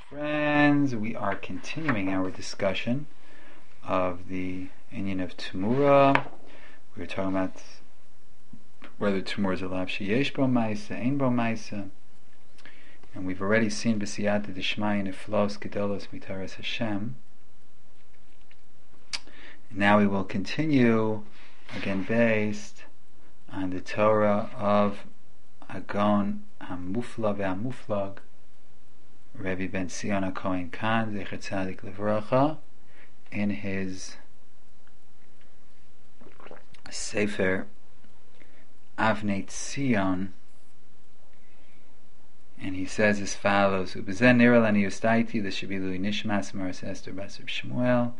Friends, we are continuing our discussion of the inyan of Tumura. We were talking about whether Tumura is a lav sheyesh bo ma'isa, ein bo ma'isa, and we've already seen b'siyata d'shmai neflos gedolos mitaras Hashem. Now we will continue again based on the Torah of Agon HaMufla ve'HaMuflag, Rebbe Ben Sion HaKohen Khan Zecher Tzadik Livracha, in his Sefer Avnei Tzion, and he says as follows: Ubezen nira lani yustaiti l'shabilu nishmas Maras Esther Bas Reb Shmuel,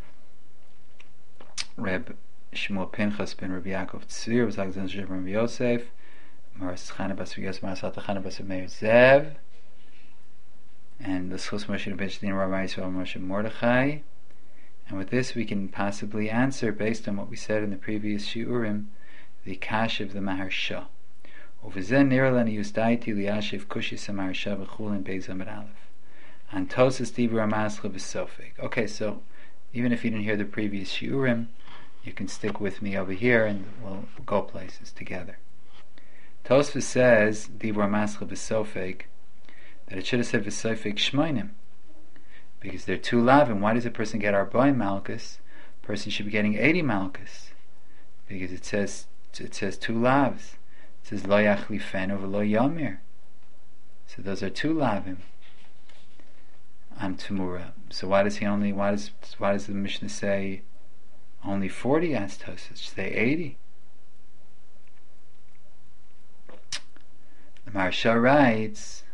Reb Shmuel Pinchas ben Reb Yaakov Tzir was Alexander Sheb Reb Yosef Maras Chana Bas Reb Yosef Maras Chana Bas Reb Meir Zev, and the Schus Moshe Ben Shdin Rabbi Yisrael Moshe Mordechai. And with this we can possibly answer, based on what we said in the previous Shiurim, the Kash of the Maharsha. Uvezen nira lani yustaiti liyashiv kushis ha-Maharsha v'chulin Beis Amud Aleph an Tosas Dibur HaMaschil v'Sofek. Okay, so even if you didn't hear the previous Shiurim, you can stick with me over here and we'll go places together. Tosfos says Dibur HaMaschil v'Sofek, that it should have said v'Sofek Shmoinim, because there are two lavim. Why does a person get Arba'im Malkus? A person should be getting 80 Malkus, because it says two lavs. It says Lo Yachlifenu v'Lo Yamir. So those are two lavim on Tumura. So why does the Mishnah say only 40 as Tosfos? It should say 80. The Maharsha writes,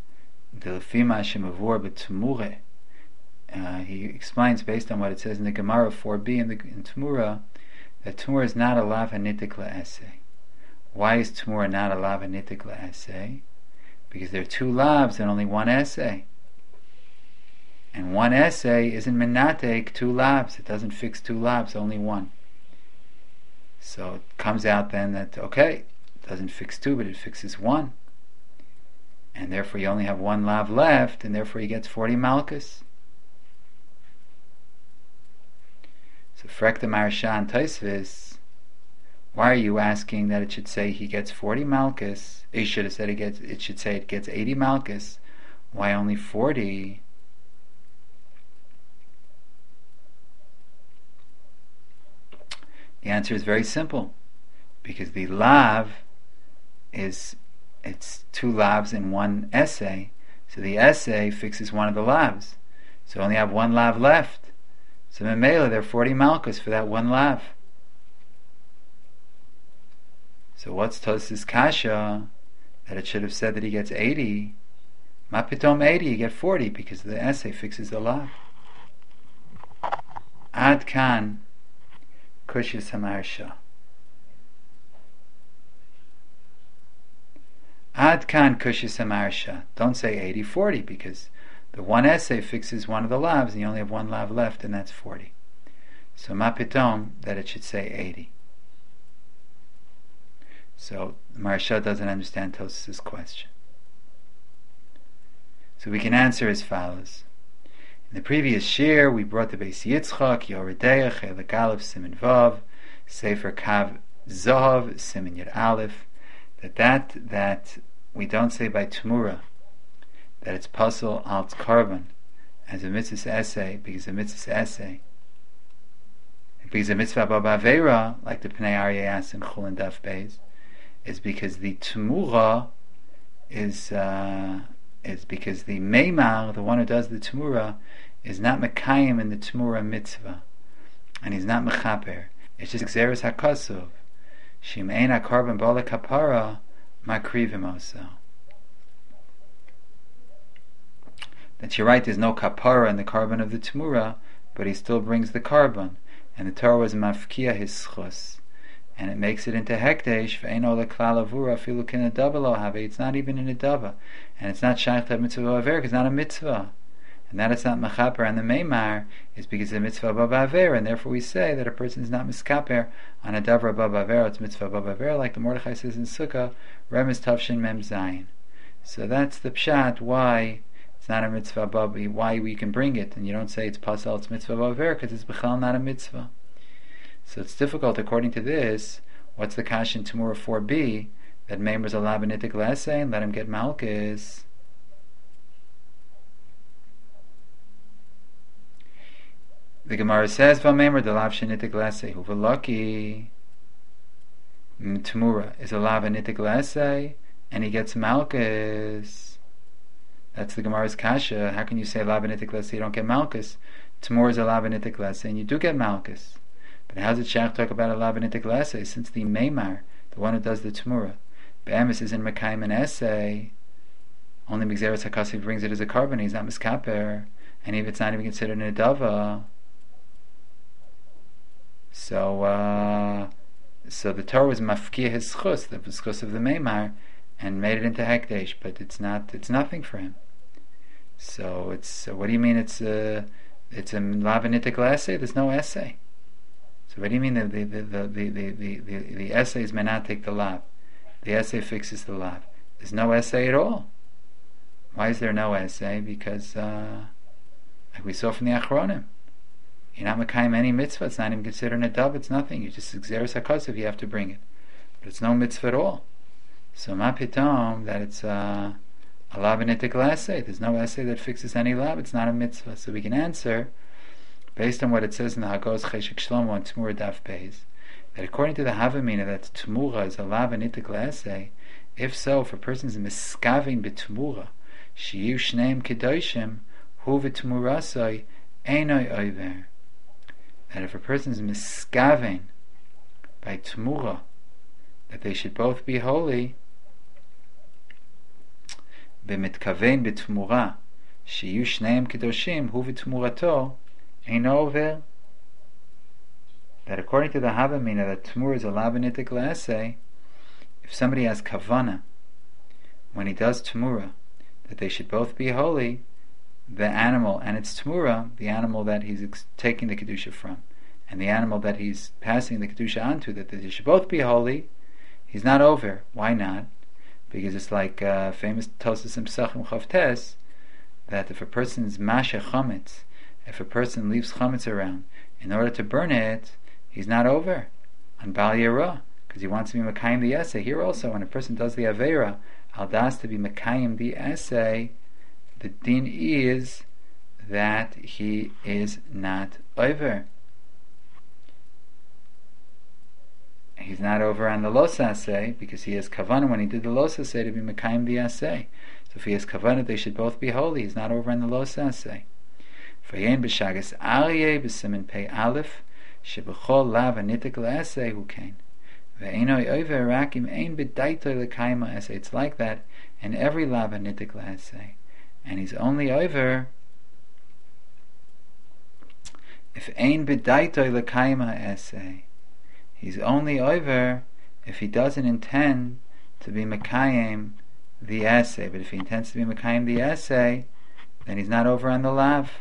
he explains, based on what it says in the Gemara 4b in Tumura, that Tumura is not a lav hanitik la'aseh. Why is Tumura not a lav hanitik la'aseh? Because there are two lavs and only one essay, and one essay isn't menatek two lavs. It doesn't fix two lavs, only one. So it comes out then that okay, it doesn't fix two, but it fixes one, and therefore you only have one lav left, and therefore he gets 40 malchus. So Frek the Maharsha and Tosfos, why are you asking that it should say he gets 40 malchus? It should have said it should say it gets 80 malchus. Why only 40? The answer is very simple, because the lav it's two lavs in one essay, so the essay fixes one of the lavs, so only have one lav left. So Memela, there are 40 malchus for that one lav. So what's Tosfos' kasha that it should have said that he gets 80? Mapitom 80, you get 40, because the essay fixes the lav. Ad kan kushis ha-Maharsha. Ad kan kushis ha-Maharsha. Don't say 80, 40, because the one essay fixes one of the lavs, and you only have one lav left, and that's 40. So mapitom that it should say 80. So Maharsha doesn't understand Tosfos' question. So we can answer as follows. In the previous shir, we brought the Beis Yitzchak, Yoredeach, Chelik Aleph, Siman Vav, Sefer Kav Zahav, Siman Yud Aleph, that we don't say by Tumura that it's pasul al carbon as a mitzvah essay, because a mitzvah essay, because a mitzvah b'avera, like the Pnei Aryeh asks in Chul and Daf Beis, is because the Tumura is because the Meimar, the one who does the Tumura, is not Mekayim in the Tumura mitzvah, and he's not Mechaper. It's just Xeris HaKasuv, Shim Ein HaKarban Bala Kapara Makrivim Oso. That you're right, there's no kapara in the carbon of the Tumura, but he still brings the carbon, and the Torah was mafkia his schus, and it makes it into hekdesh. Ve'eno leklal avura afilu kinadava lo have. It's not even in a dava, and it's not shaykh to mitzvah aver, because it's not a mitzvah, and that it's not mechaper. And the meimar is because it's a mitzvah b'aver, and therefore we say that a person is not miskaper on a davar b'aver. It's mitzvah b'aver, like the Mordechai says in Sukkah, Remes Tavshin Mem Zayin. So that's the pshat why not a mitzvah above. Why we can bring it, and you don't say it's pasal, it's mitzvah above because it's b'chal not a mitzvah. So it's difficult according to this. What's the kash in Tamura 4b that Meimer's a labanitic lessay and let him get malchus? The Gemara says, "V'Meimer the lav shenitik lessay hu v'lucky." Tamura is a labanitic lessay, and he gets malchus. That's the Gemara's kasha. How can you say labanitic lessay you don't get malchus? Tamura is a labanitic lessay, and you do get malchus. But how does Shach talk about a labanitic lessay? Since the Meimar, the one who does the Tamura, Be'emes is in Mekayim and essay, only Migzeres HaKasiv brings it as a carbon, he's not Miskaper, and if it's not even considered an Adava. So the Torah was mafkia his schus, the schus of the Meimar, and made it into Hekdesh, but it's nothing for him. So what do you mean it's a labanitic essay? There's no essay. So what do you mean the essays may not take the lav? The essay fixes the lav. There's no essay at all. Why is there no essay? Because like we saw from the Achronim, you're not mekayim any mitzvah. It's not even considered a dove. It's nothing. You just xeris hakosef. You have to bring it, but it's no mitzvah at all. So ma pitom that it's a labanitic essay. There's no essay that fixes any lav. It's not a mitzvah. So we can answer based on what it says in the Hagos Cheshik Shlomo and Tamura Daf Beis, that according to the Havamina that Tamura is a labanitic essay. If so, if a person is miskavin b'Tamura, shiyu shneim kedoshim hu v'Tamurasai einoi oiver. That if a person is miskavin by Tamura, that they should both be holy, b'mitkavein b'Tamura, shiyu shneim kedoshim hu v'Tamurato over, that according to the Havamina that Tamura is a labanitic essay, if somebody has kavana when he does Tamura that they should both be holy, the animal and its Tamura, the animal that he's taking the kedusha from, and the animal that he's passing the kedusha onto, that they should both be holy, he's not over. Why not? Because it's like famous Tosas in Pesachim Chavtes, that if a person's masha chametz, if a person leaves chametz around in order to burn it, he's not over on Bal Yera, because he wants to be Mekayim the essay. Here also, when a person does the Aveira, al das to be Mekayim the essay, the din is that he is not over. He's not over on the Los Asay, because he has Kavanah when he did the Los Asay to be Mekayim the essay. So if he has Kavanah, they should both be holy. He's not over on the Los Asay. V'yein b'shagas aryeh b'simen pei aleph shebechol lav anitik le'aseh hu kain ve'enoi over rakim ein b'daitoi l'kaima eseh. It's like that in every lav anitik le'aseh, and he's only over if ein b'daitoi l'kaima eseh. He's only over if he doesn't intend to be mekayim the essay. But if he intends to be mekayim the essay, then he's not over on the lav.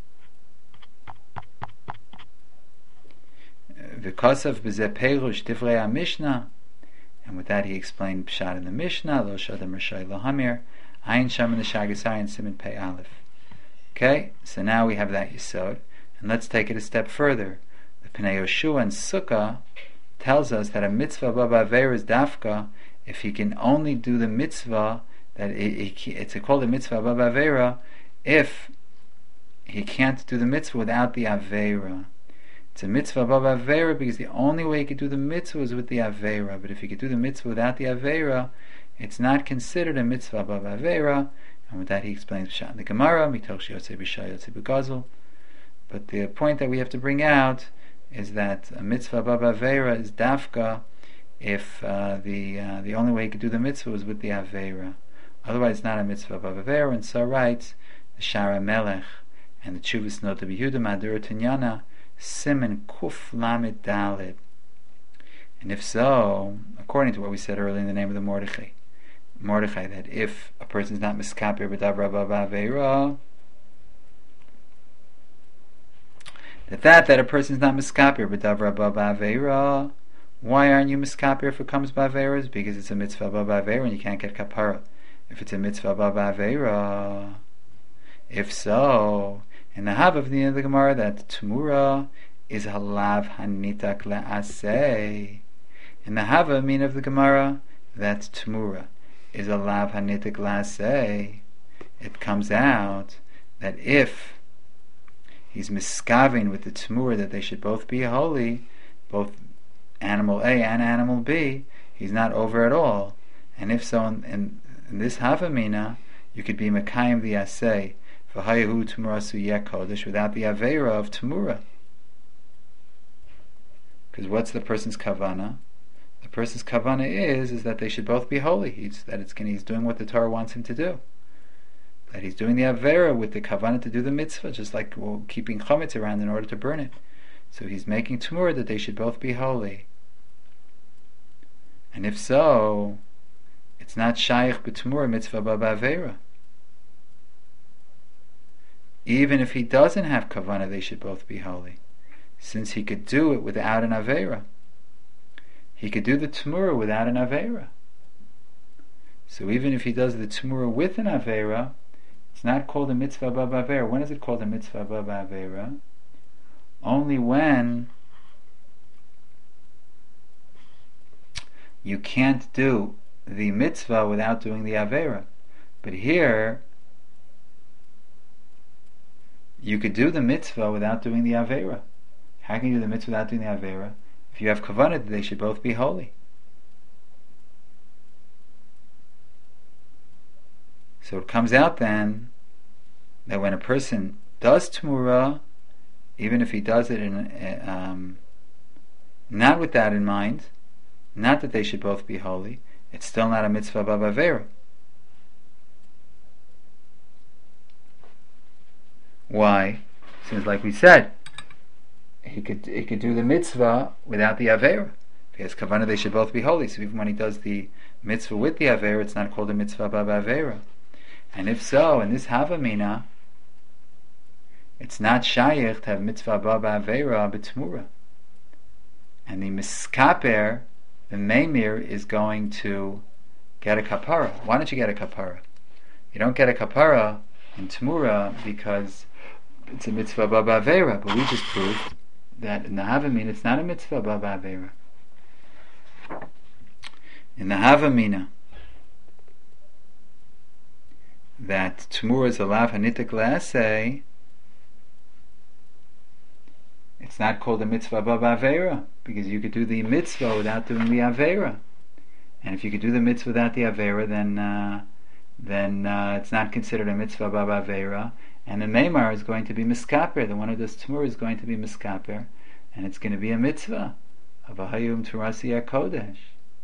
V'kosav b'zeh peirush divrei HaMishnah, and with that he explained pshat in the Mishnah, lo shadam rishai lo hamir, ayin sham in the Shagasai and Siman Pei Aleph. Okay, so now we have that yisod, and let's take it a step further. The Pnei Yoshua and Sukkah tells us that a mitzvah b'aveira is dafka if he can only do the mitzvah, that it's called a mitzvah b'aveira if he can't do the mitzvah without the aveira. It's a mitzvah b'aveira because the only way he could do the mitzvah is with the aveira. But if he could do the mitzvah without the aveira, it's not considered a mitzvah b'aveira. And with that he explains pshat in the Gemara, mitoch sheyotzei b'shai yotzei b'gazel. But the point that we have to bring out is that a mitzvah b'aveira is dafka if the only way he could do the mitzvah was with the aveira. Otherwise, it's not a mitzvah b'aveira. And so writes the Shara Melech and the Chuvas Nota B'Yehuda Madura Tinyana Siman Kuf Lamed Daled. And if so, according to what we said earlier in the name of the Mordechai, that if a person is not miskaper b'davra b'aveira, that a person is not miskaper b'davra b'aveira, why aren't you miskaper if it comes b'aveira? Because it's a mitzvah b'aveira and you can't get kapara if it's a mitzvah b'aveira. If so, in the Hav of the end of the Gemara, that Tmura is halav hanitak le'aseh. In the Hava mean of the Gemara, that Tmura is a lav hanitak le'aseh. It comes out that if he's miskavin with the Tmura that they should both be holy, both animal A and animal B, he's not over at all. And if so, in this Havamina, you could be Mekayim the Aseh, V'hayahu Tmurasu Yeh Kodesh, without the Aveira of Tmura. Because what's the person's Kavana? The person's Kavana is that they should both be holy. He's doing what the Torah wants him to do. That he's doing the Aveira with the Kavana to do the mitzvah, just like keeping Chametz around in order to burn it. So he's making Tmura that they should both be holy. And if so, it's not Shaykh b'Tmura mitzvah b'Aveira. Even if he doesn't have Kavana, they should both be holy. Since he could do it without an Aveira. He could do the Tmura without an Aveira. So even if he does the Tmura with an Aveira, it's not called a mitzvah b'Aveira. When is it called a mitzvah b'Aveira? Only when you can't do the mitzvah without doing the Aveira. But here, you could do the mitzvah without doing the Aveira. How can you do the mitzvah without doing the Aveira? If you have kavanah, they should both be holy. So it comes out then that when a person does Tmura, even if he does it not with that in mind, not that they should both be holy, it's still not a mitzvah b'Aveira. Why? Since, like we said, he could do the mitzvah without the Aveira. If he has kavanah, they should both be holy. So even when he does the mitzvah with the Aveira, it's not called a mitzvah b'Aveira. And if so, in this Havamina, it's not shaykh to have mitzvah b'Aveira b'Tmura. And the miskaper, the Meimir, is going to get a kapara. Why don't you get a kapara? You don't get a kapara in Tmura because it's a mitzvah b'Aveira, but we just proved that in the Havamina it's not a mitzvah b'Aveira. In the Havamina, that Tmura is a lav hanitik le'aseh, it's not called a mitzvah b'Aveira, because you could do the mitzvah without doing the Aveira. And if you could do the mitzvah without the Aveira, then it's not considered a mitzvah b'Aveira. And the Meimar is going to be miskaper. The one who does Tmura is going to be miskaper, and it's going to be a mitzvah of Ahayum Turasi HaKodesh.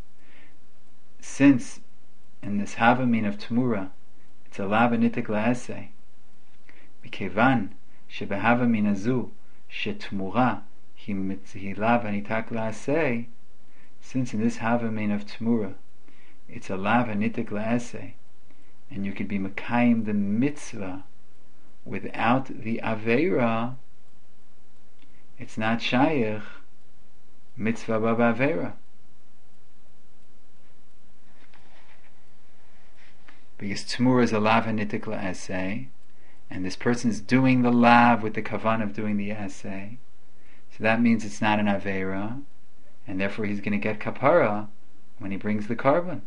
Since in this Havamin of Tmura, it's a lav hanitik le'aseh, Mikevan shebehavamin azu shetmura hi lav hanitak le'aseh, since in this Havamin of Tmura, it's a lav hanitik le'aseh, and you could be Mekayim the mitzvah without the Aveira, it's not shaykh mitzvah b'Aveira. Because Tmura is a lav hanitik le'aseh, and this person is doing the lav with the kavan of doing the aseh, so that means it's not an Aveira, and therefore he's going to get kapara when he brings the carbon.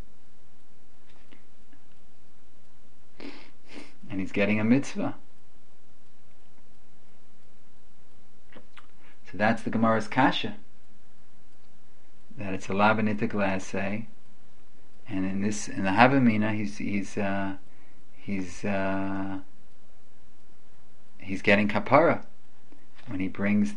And he's getting a mitzvah. So that's the Gemara's kasha, that it's a lav hanitik le'aseh, and in the Havamina he's getting kapara when he brings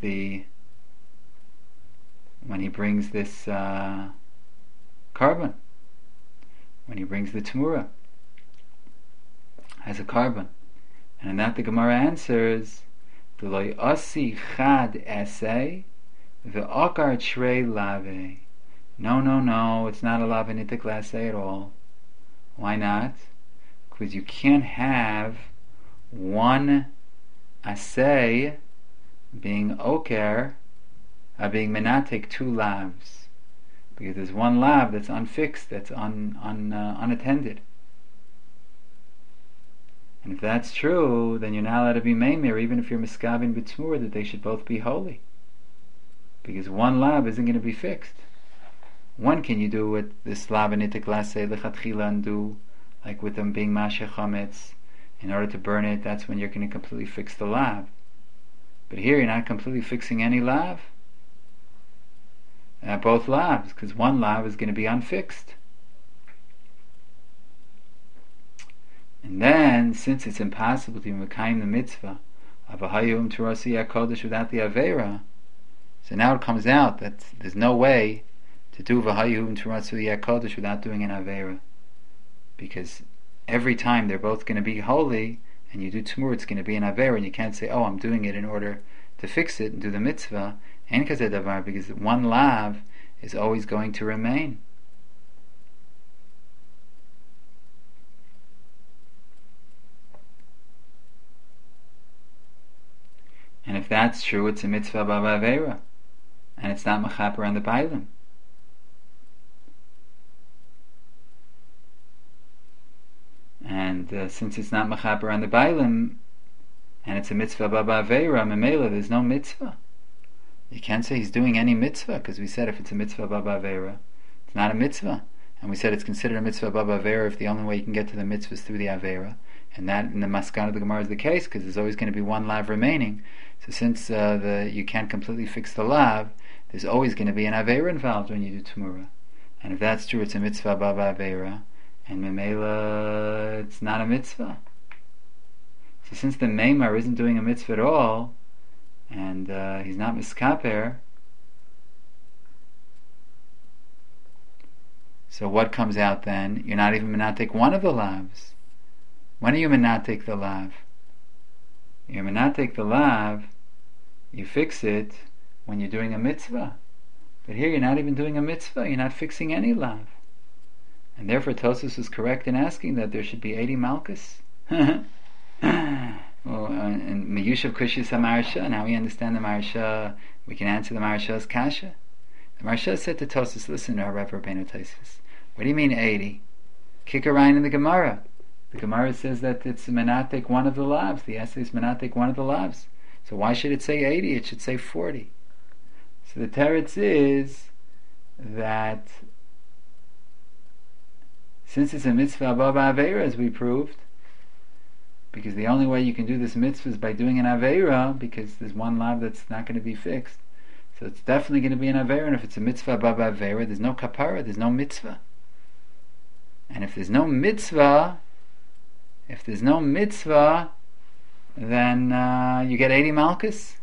this carbon, when he brings the Tmura as a carbon. And in that the Gemara answers, D'loi osi chad esei ve'okar trei lave. No, it's not a lav hanitik le'aseh at all. Why not? Because you can't have one aseh being oker, being menatik two lavs, because there's one lav that's unfixed, that's unattended. And if that's true, then you're not allowed to be Meimir, even if you're Miskavin B'Tzmur, that they should both be holy. Because one lab isn't going to be fixed. One can you do with this lab anitik laseh lechatchila and do, like with them being Masha Chametz, in order to burn it, that's when you're going to completely fix the lab. But here you're not completely fixing any lab. Both labs, because one lab is going to be unfixed. And then, since it's impossible to Mekayim the mitzvah of a Hayum Terasi HaKodesh without the Avera, so now it comes out that there's no way to do V'Hayum Terasi HaKodesh without doing an Avera. Because every time they're both going to be holy, and you do Tzmur, it's going to be an Avera, and you can't say, oh, I'm doing it in order to fix it and do the mitzvah, and Kazeh Davar, because one lav is always going to remain. And if that's true, it's a mitzvah b'ava avera, and it's not mechaper on the bailim. And since it's not mechaper on the bailim, and it's a mitzvah b'ava avera, memela, there's no mitzvah. You can't say he's doing any mitzvah, because we said if it's a mitzvah b'ava avera, it's not a mitzvah. And we said it's considered a mitzvah b'ava avera if the only way you can get to the mitzvah is through the avera. And that in the Maskan of the Gemara is the case, because there's always going to be one lav remaining. So since you can't completely fix the lav, there's always going to be an avera involved when you do Tumura. And if that's true, it's a mitzvah b'ava avera, and memela, it's not a mitzvah. So since the Meimar isn't doing a mitzvah at all, and he's not miskaper, so what comes out then? You're not even menatek one of the lavs. When are you menatek the lav? You're menatek the lav, you fix it when you're doing a mitzvah. But here you're not even doing a mitzvah, you're not fixing any lav. And therefore Tosfos is correct in asking that there should be 80 malchus. Well, and Meyushav Kushis HaMaharsha, now we understand the Maharsha, we can answer the Maharsha's kasha. The Maharsha said to Tosfos, listen to our Rav Rabbeinu Tosfos, what do you mean 80? Kick a line in the Gemara. The Gemara says that it's menatek one of the lavs. The essay is menatek one of the lavs. So why should it say 80? It should say 40. So the teretz is that since it's a mitzvah above avera, as we proved, because the only way you can do this mitzvah is by doing an avera, because there's one lav that's not going to be fixed. So it's definitely going to be an avera, and if it's a mitzvah above avera, there's no kapara, there's no mitzvah. And if there's no mitzvah, then you get 80 malchus.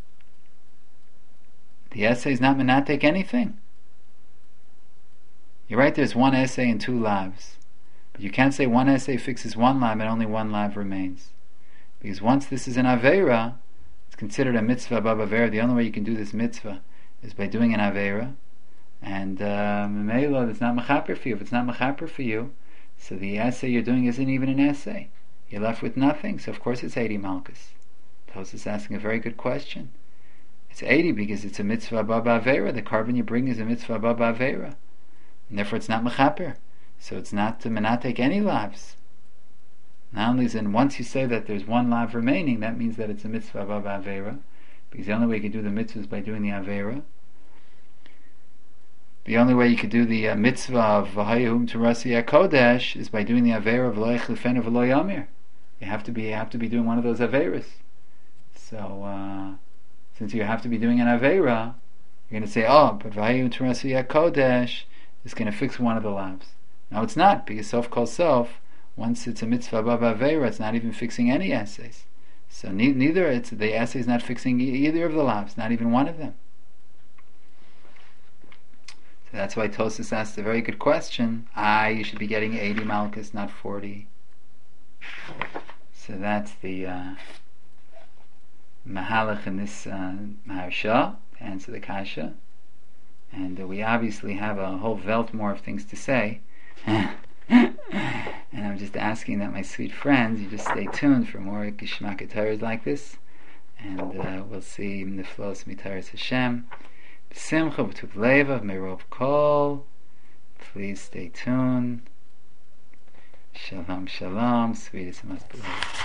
The essay is not menatek anything. You're right, there's one essay and two lavs. But you can't say one essay fixes one lav and only one lav remains. Because once this is an avera, it's considered a mitzvah above avera. The only way you can do this mitzvah is by doing an avera. And memela, it's not mechaper for you. If it's not mechaper for you, so the essay you're doing isn't even an essay. You're left with nothing. So of course it's 80 malchus. Tosfos is asking a very good question. It's 80 because it's a mitzvah above avera. The carbon you bring is a mitzvah above avera, and therefore it's not mechaper. So it's not to menatek any lavs. Not only is in once you say that there's one lav remaining, that means that it's a mitzvah above avera, because the only way you can do the mitzvah is by doing the avera. The only way you could do the mitzvah of V'hayum Terasi HaKodesh is by doing the avera of V'lo Yechlifenu V'lo Yamir. You have to be doing one of those averas. So since you have to be doing an avera, you're going to say, oh, but V'hayum Terasi HaKodesh is going to fix one of the lavs. No, it's not, because sof kol sof, once it's a mitzvah above avera, it's not even fixing any essays. So neither it's the essay is not fixing either of the lavs, not even one of them. So that's why Tosfos asked a very good question. You should be getting 80 malchus, not 40. So that's the mahalach in this maharsha, to answer the kasha. And we obviously have a whole veld more of things to say. And I'm just asking that my sweet friends, you just stay tuned for more Gishmak Torahs like this, and we'll see Niflos Mitaras Hashem. B'simcha v'tuv levav merov kol. Please stay tuned. Shalom, shalom, sweetest and most beloved.